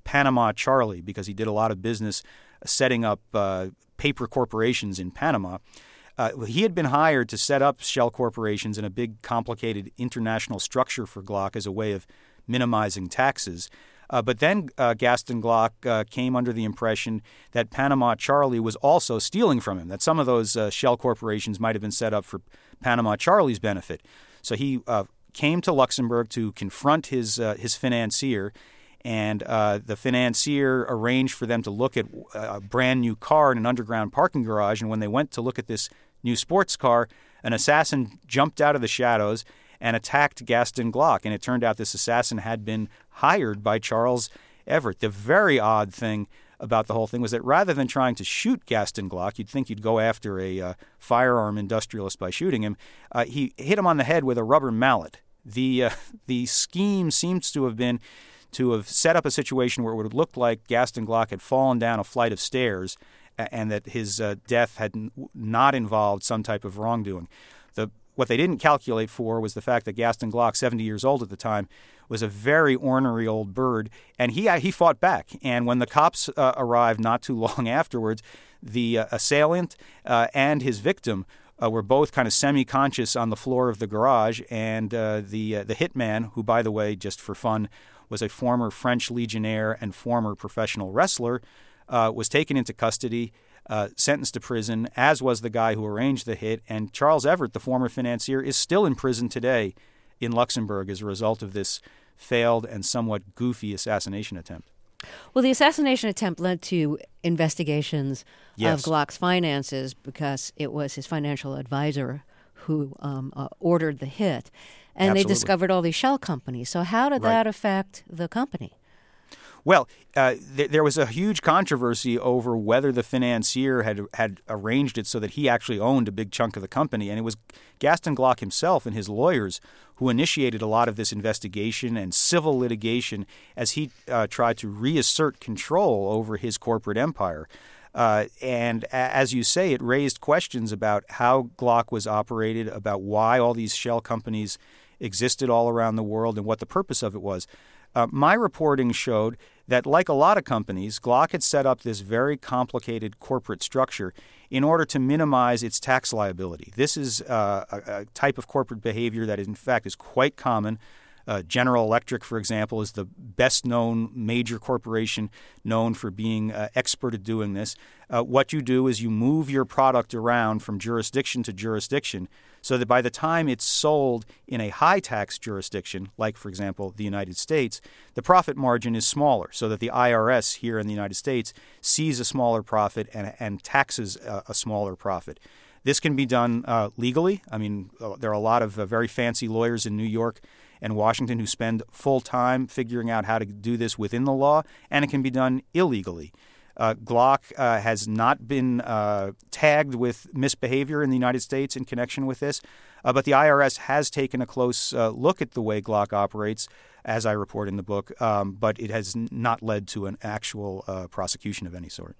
Panama Charlie because he did a lot of business setting up uh, paper corporations in Panama. Uh, he had been hired to set up shell corporations in a big, complicated international structure for Glock as a way of minimizing taxes. Uh, but then uh, Gaston Glock uh, came under the impression that Panama Charlie was also stealing from him, that some of those uh, shell corporations might have been set up for Panama Charlie's benefit. So he uh, came to Luxembourg to confront his uh, his financier, and uh, the financier arranged for them to look at a brand new car in an underground parking garage. And when they went to look at this new sports car, an assassin jumped out of the shadows and attacked Gaston Glock. And it turned out this assassin had been hired by Charles Everett. The very odd thing about the whole thing was that rather than trying to shoot Gaston Glock, you'd think you'd go after a uh, firearm industrialist by shooting him, uh, he hit him on the head with a rubber mallet. The, uh, the scheme seems to have been to have set up a situation where it would have looked like Gaston Glock had fallen down a flight of stairs and that his uh, death had n- not involved some type of wrongdoing. The What they didn't calculate for was the fact that Gaston Glock, seventy years old at the time, was a very ornery old bird, and he he fought back. And when the cops uh, arrived not too long afterwards, the uh, assailant uh, and his victim uh, were both kind of semi-conscious on the floor of the garage, and uh, the uh, the hitman, who, by the way, just for fun, was a former French legionnaire and former professional wrestler, uh, was taken into custody, Uh, sentenced to prison, as was the guy who arranged the hit. And Charles Everett, the former financier, is still in prison today in Luxembourg as a result of this failed and somewhat goofy assassination attempt. Well, the assassination attempt led to investigations yes. of Glock's finances because it was his financial advisor who um, uh, ordered the hit. And Absolutely. they discovered all these shell companies. So how did Right. that affect the company? Well, uh, th- there was a huge controversy over whether the financier had had arranged it so that he actually owned a big chunk of the company. And it was Gaston Glock himself and his lawyers who initiated a lot of this investigation and civil litigation as he uh, tried to reassert control over his corporate empire. Uh, and a- as you say, it raised questions about how Glock was operated, about why all these shell companies existed all around the world, and what the purpose of it was. Uh, my reporting showed that, like a lot of companies, Glock had set up this very complicated corporate structure in order to minimize its tax liability. This is uh, a, a type of corporate behavior that, in fact, is quite common. Uh, General Electric, for example, is the best-known major corporation known for being uh, expert at doing this. Uh, what you do is you move your product around from jurisdiction to jurisdiction so that by the time it's sold in a high-tax jurisdiction, like, for example, the United States, the profit margin is smaller so that the I R S here in the United States sees a smaller profit and, and taxes a, a smaller profit. This can be done uh, legally. I mean, uh, there are a lot of uh, very fancy lawyers in New York and Washington who spend full time figuring out how to do this within the law, and it can be done illegally. Uh, Glock uh, has not been uh, tagged with misbehavior in the United States in connection with this, uh, but the I R S has taken a close uh, look at the way Glock operates, as I report in the book, um, but it has not led to an actual uh, prosecution of any sort.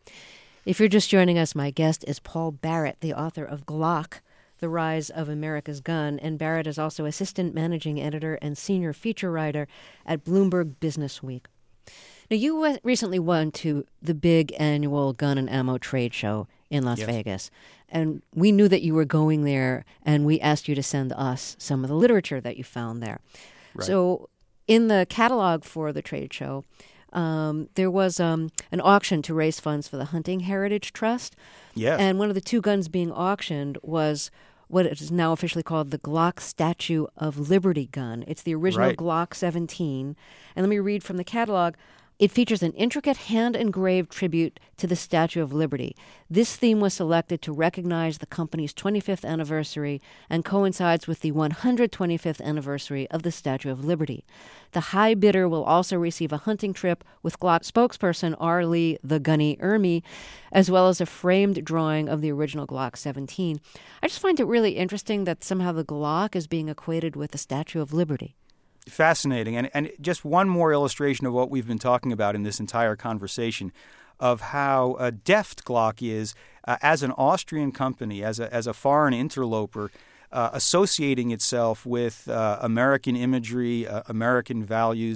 If you're just joining us, my guest is Paul Barrett, the author of Glock, The Rise of America's Gun, and Barrett is also assistant managing editor and senior feature writer at Bloomberg Business Week. Now, you w- recently went to the big annual gun and ammo trade show in Las Yes. Vegas, and we knew that you were going there, and we asked you to send us some of the literature that you found there. Right. So in the catalog for the trade show, um, there was um, an auction to raise funds for the Hunting Heritage Trust. Yes. And one of the two guns being auctioned was what is now officially called the Glock Statue of Liberty gun. It's the original Right. Glock seventeen. And let me read from the catalog. It features an intricate hand-engraved tribute to the Statue of Liberty. This theme was selected to recognize the company's twenty-fifth anniversary and coincides with the one hundred twenty-fifth anniversary of the Statue of Liberty. The high bidder will also receive a hunting trip with Glock spokesperson R. Lee the Gunny Ermey, as well as a framed drawing of the original Glock seventeen. I just find it really interesting that somehow the Glock is being equated with the Statue of Liberty. Fascinating. And, and just one more illustration of what we've been talking about in this entire conversation of how uh, deft Glock is uh, as an Austrian company, as a, as a foreign interloper, uh, associating itself with uh, American imagery, uh, American values,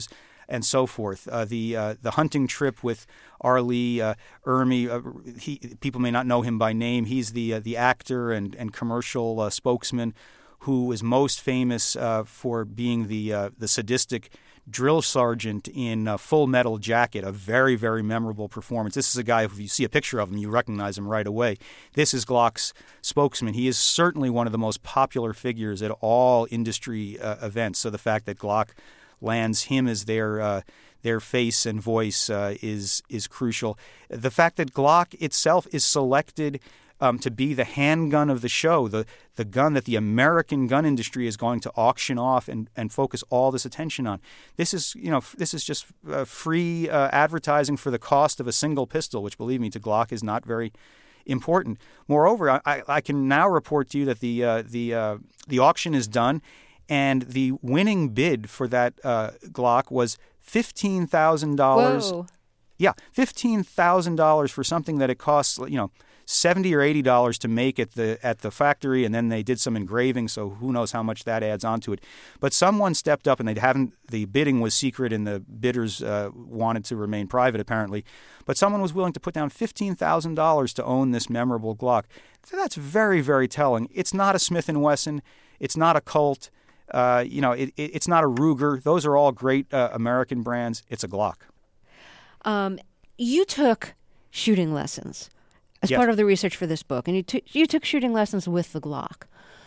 and so forth. Uh, the uh, the hunting trip with R. Lee uh, Ermey, uh, he, people may not know him by name. He's the uh, the actor and, and commercial uh, spokesman who is most famous uh, for being the uh, the sadistic drill sergeant in uh, Full Metal Jacket, a very, very memorable performance. This is a guy, if you see a picture of him, you recognize him right away. This is Glock's spokesman. He is certainly one of the most popular figures at all industry uh, events. So the fact that Glock lands him as their uh, their face and voice uh, is is crucial. The fact that Glock itself is selected Um, to be the handgun of the show, the the gun that the American gun industry is going to auction off and, and focus all this attention on. This is, you know, this is just uh, free uh, advertising for the cost of a single pistol, which, believe me, to Glock is not very important. Moreover, I, I can now report to you that the uh, the uh, the auction is done, and the winning bid for that uh, Glock was fifteen thousand dollars. Whoa. Yeah, fifteen thousand dollars for something that it costs, you know, seventy or eighty dollars to make at the at the factory, and then they did some engraving, so who knows how much that adds onto it. But someone stepped up, and they haven't. The bidding was secret, and the bidders uh, wanted to remain private, apparently. But someone was willing to put down fifteen thousand dollars to own this memorable Glock. So that's very, very telling. It's not a Smith and Wesson. It's not a Colt. Uh, you know, it, it, it's not a Ruger. Those are all great uh, American brands. It's a Glock. Um, you took shooting lessons as Yes. part of the research for this book, and you, t- you took shooting lessons with the Glock.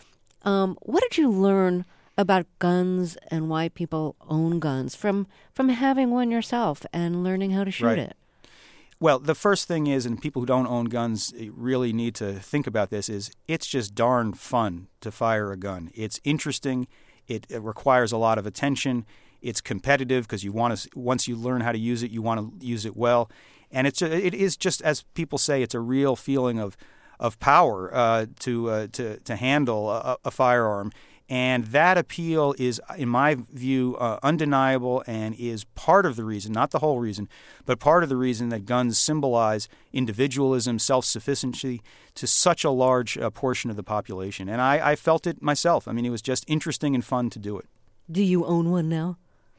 Um, what did you learn about guns and why people own guns from from having one yourself and learning how to shoot Right. it? Well, the first thing is, and people who don't own guns really need to think about this, is it's just darn fun to fire a gun. It's interesting. It, it requires a lot of attention. It's competitive because you want to. Once you learn how to use it, you want to use it well. And it's a, it is just, as people say, it's a real feeling of of power uh, to uh, to to handle a, a firearm, and that appeal is, in my view, uh, undeniable, and is part of the reason, not the whole reason, but part of the reason that guns symbolize individualism, self-sufficiency to such a large uh, portion of the population. And I, I felt it myself. I mean, it was just interesting and fun to do it. Do you own one now?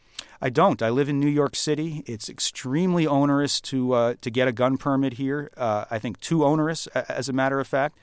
I don't. I live in New York City. It's extremely onerous to uh, to get a gun permit here. Uh, I think too onerous, as a matter of fact.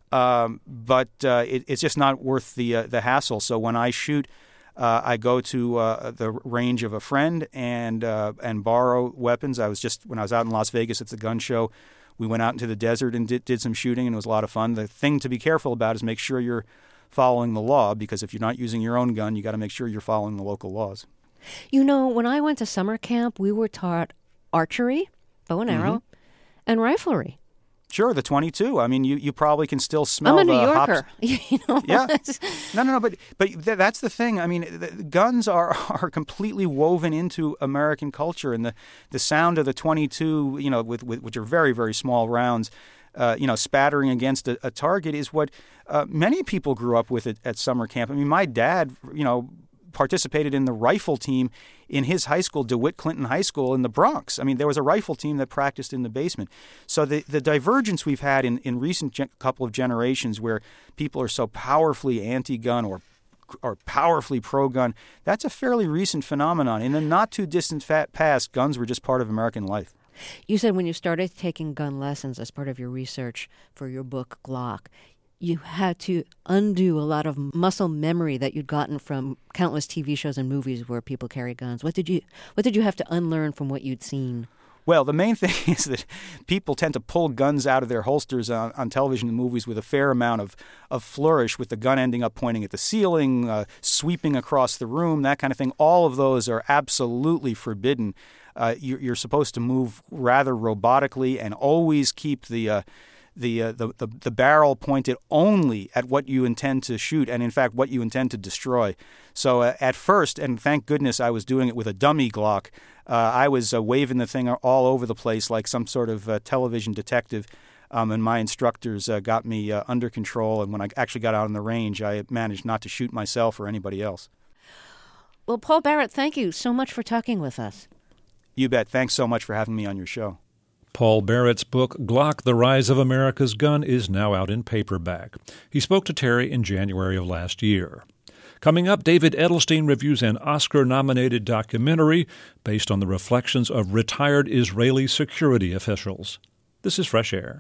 Um, but uh, it, it's just not worth the uh, the hassle. So when I shoot, uh, I go to uh, the range of a friend and uh, and borrow weapons. I was just when I was out in Las Vegas at the gun show, we went out into the desert and did, did some shooting, and it was a lot of fun. The thing to be careful about is make sure you're following the law, because if you're not using your own gun, you got to make sure you're following the local laws. You know, when I went to summer camp, we were taught archery, bow and arrow, mm-hmm. and riflery. Sure, the twenty-two. I mean, you, you probably can still smell I'm a the New hops. Yorker. you know? Yeah. No, no, no. But but th- that's the thing. I mean, the, the guns are, are completely woven into American culture, and the, the sound of the twenty-two, you know, with, with which are very, very small rounds, uh, you know, spattering against a, a target is what uh, many people grew up with at, at summer camp. I mean, my dad, you know, participated in the rifle team in his high school, DeWitt Clinton High School in the Bronx. I mean, there was a rifle team that practiced in the basement. So the, the divergence we've had in, in recent gen- couple of generations where people are so powerfully anti-gun or or powerfully pro-gun, that's a fairly recent phenomenon. In the not-too-distant fat past, guns were just part of American life. You said when you started taking gun lessons as part of your research for your book, Glock, you had to undo a lot of muscle memory that you'd gotten from countless T V shows and movies where people carry guns. What did you what did you have to unlearn from what you'd seen? Well, the main thing is that people tend to pull guns out of their holsters on, on television and movies with a fair amount of, of flourish, with the gun ending up pointing at the ceiling, uh, sweeping across the room, that kind of thing. All of those are absolutely forbidden. Uh, you're, you're supposed to move rather robotically and always keep the uh, The, uh, the the the barrel pointed only at what you intend to shoot, and in fact what you intend to destroy. So uh, at first, and thank goodness I was doing it with a dummy Glock, uh, I was uh, waving the thing all over the place like some sort of uh, television detective, um, and my instructors uh, got me uh, under control. And when I actually got out on the range, I managed not to shoot myself or anybody else. Well, Paul Barrett, thank you so much for talking with us. You bet. Thanks so much for having me on your show. Paul Barrett's book, Glock, The Rise of America's Gun, is now out in paperback. He spoke to Terry in January of last year. Coming up, David Edelstein reviews an Oscar-nominated documentary based on the reflections of retired Israeli security officials. This is Fresh Air.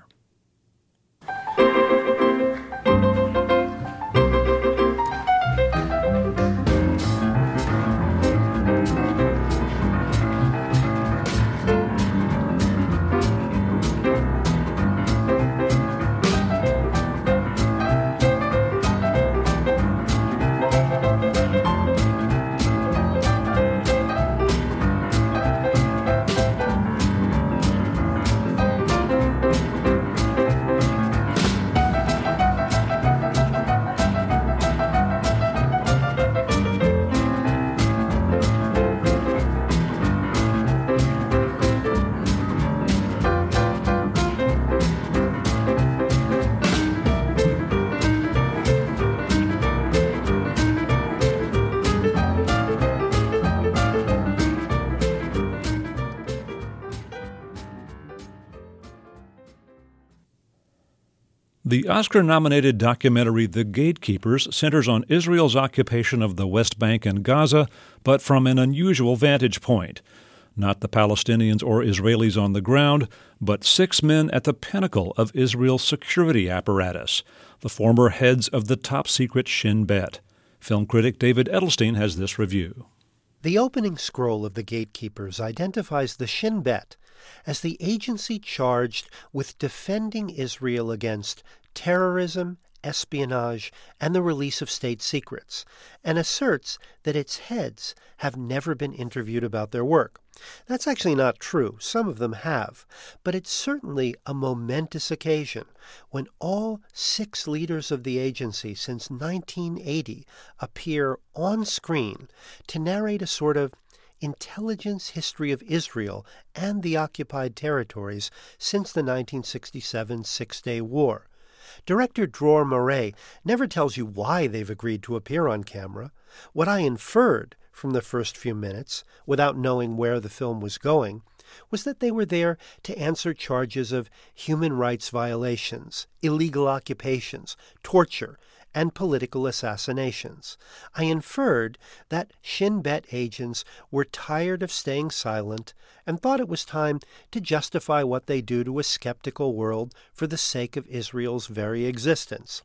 The Oscar-nominated documentary The Gatekeepers centers on Israel's occupation of the West Bank and Gaza, but from an unusual vantage point. Not the Palestinians or Israelis on the ground, but six men at the pinnacle of Israel's security apparatus, the former heads of the top-secret Shin Bet. Film critic David Edelstein has this review. The opening scroll of The Gatekeepers identifies the Shin Bet as the agency charged with defending Israel against terrorism, espionage, and the release of state secrets, and asserts that its heads have never been interviewed about their work. That's actually not true. Some of them have. But it's certainly a momentous occasion when all six leaders of the agency since nineteen eighty appear on screen to narrate a sort of intelligence history of Israel and the occupied territories since the nineteen sixty-seven Six-Day War. Director Dror Murray never tells you why they've agreed to appear on camera. What I inferred from the first few minutes, without knowing where the film was going, was that they were there to answer charges of human rights violations, illegal occupations, torture, and political assassinations. I inferred that Shin Bet agents were tired of staying silent and thought it was time to justify what they do to a skeptical world for the sake of Israel's very existence.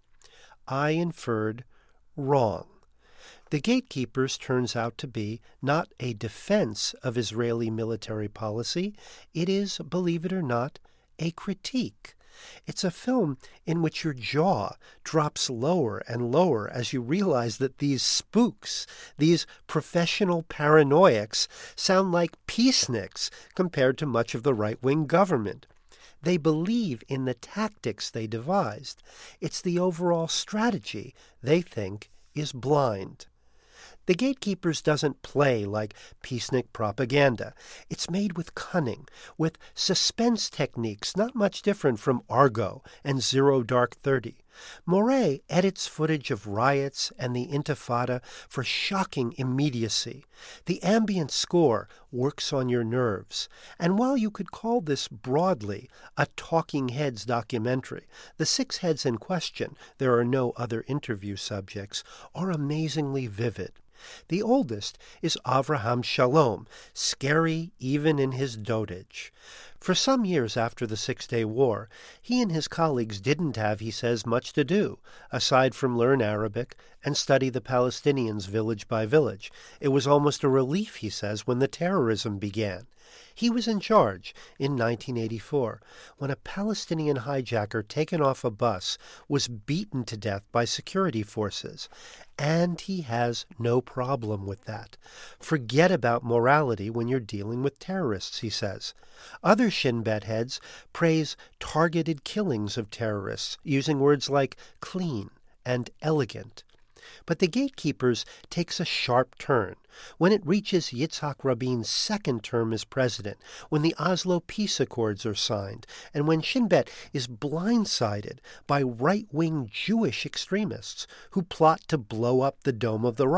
I inferred wrong. The Gatekeepers turns out to be not a defense of Israeli military policy. It is, believe it or not, a critique. It's a film in which your jaw drops lower and lower as you realize that these spooks, these professional paranoiacs, sound like peaceniks compared to much of the right-wing government. They believe in the tactics they devised. It's the overall strategy they think is blind. The Gatekeepers doesn't play like peacenik propaganda. It's made with cunning, with suspense techniques not much different from Argo and Zero Dark Thirty. Murray edits footage of riots and the Intifada for shocking immediacy. The ambient score works on your nerves. And while you could call this broadly a Talking Heads documentary, the six heads in question, there are no other interview subjects, are amazingly vivid. The oldest is Avraham Shalom, scary even in his dotage. For some years after the Six-Day War, he and his colleagues didn't have, he says, much to do, aside from learn Arabic and study the Palestinians village by village. It was almost a relief, he says, when the terrorism began. He was in charge in nineteen eighty-four when a Palestinian hijacker taken off a bus was beaten to death by security forces. And he has no problem with that. Forget about morality when you're dealing with terrorists, he says. Other Shin Bet heads praise targeted killings of terrorists, using words like clean and elegant. But the Gatekeepers takes a sharp turn when it reaches Yitzhak Rabin's second term as president, when the Oslo Peace Accords are signed, and when Shin Bet is blindsided by right-wing Jewish extremists who plot to blow up the Dome of the Rock.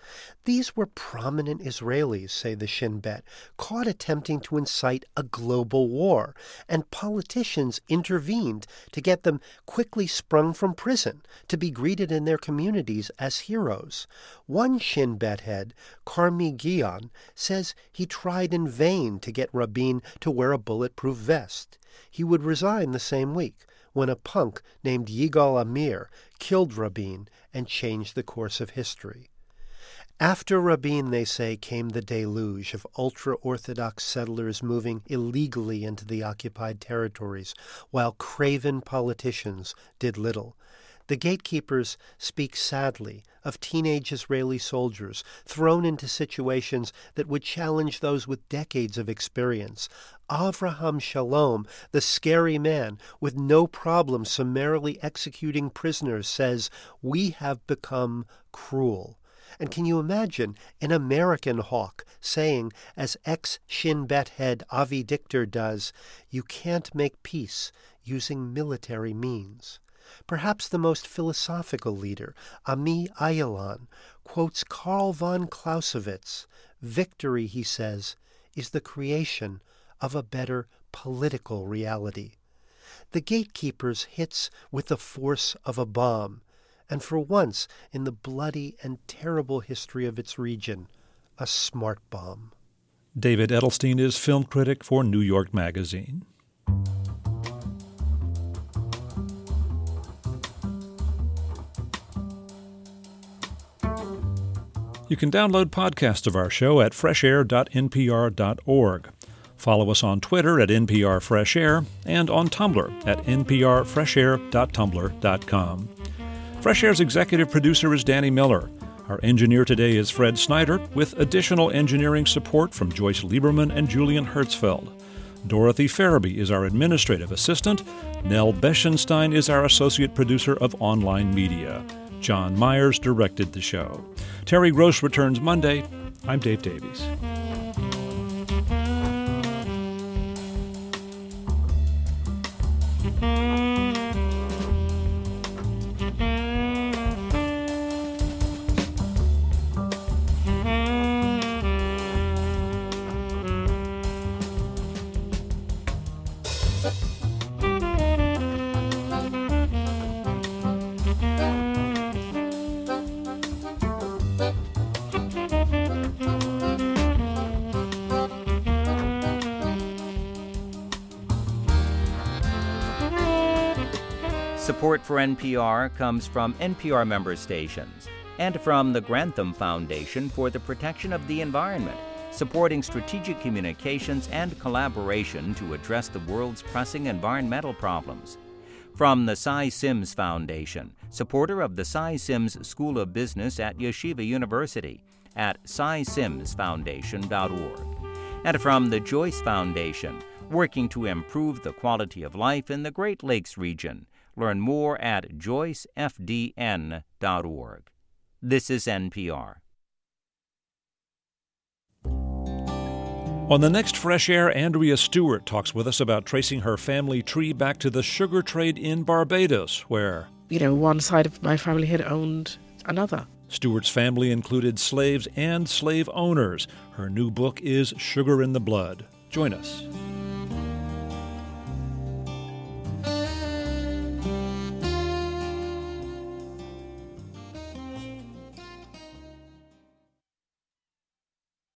These were prominent Israelis, say the Shin Bet, caught attempting to incite a global war, and politicians intervened to get them quickly sprung from prison to be greeted in their communities as heroes. One Shin Bet head, Carmi Gion, says he tried in vain to get Rabin to wear a bulletproof vest. He would resign the same week when a punk named Yigal Amir killed Rabin and changed the course of history. After Rabin, they say, came the deluge of ultra-Orthodox settlers moving illegally into the occupied territories, while craven politicians did little. The gatekeepers speak sadly of teenage Israeli soldiers thrown into situations that would challenge those with decades of experience. Avraham Shalom, the scary man with no problem summarily executing prisoners, says, "We have become cruel." And can you imagine an American hawk saying, as ex-Shin Bet head Avi Dichter does, "You can't make peace using military means"? Perhaps the most philosophical leader, Ami Ayalon, quotes Karl von Clausewitz. Victory, he says, is the creation of a better political reality. The gatekeepers hits with the force of a bomb, and for once in the bloody and terrible history of its region, a smart bomb. David Edelstein is film critic for New York Magazine. You can download podcasts of our show at fresh air dot n p r dot org. Follow us on Twitter at N P R Fresh Air and on Tumblr at n p r fresh air dot tumblr dot com. Fresh Air's executive producer is Danny Miller. Our engineer today is Fred Snyder, with additional engineering support from Joyce Lieberman and Julian Hertzfeld. Dorothy Farabee is our administrative assistant. Nell Beschenstein is our associate producer of online media. John Myers directed the show. Terry Gross returns Monday. I'm Dave Davies. Support for N P R comes from N P R member stations and from the Grantham Foundation for the Protection of the Environment, supporting strategic communications and collaboration to address the world's pressing environmental problems. From the Cy Sims Foundation, supporter of the Cy Sims School of Business at Yeshiva University, at cy sims foundation dot org. And from the Joyce Foundation, working to improve the quality of life in the Great Lakes region. Learn more at joyce f d n dot org. This is N P R. On the next Fresh Air, Andrea Stewart talks with us about tracing her family tree back to the sugar trade in Barbados, where, you know, one side of my family had owned another. Stewart's family included slaves and slave owners. Her new book is Sugar in the Blood. Join us.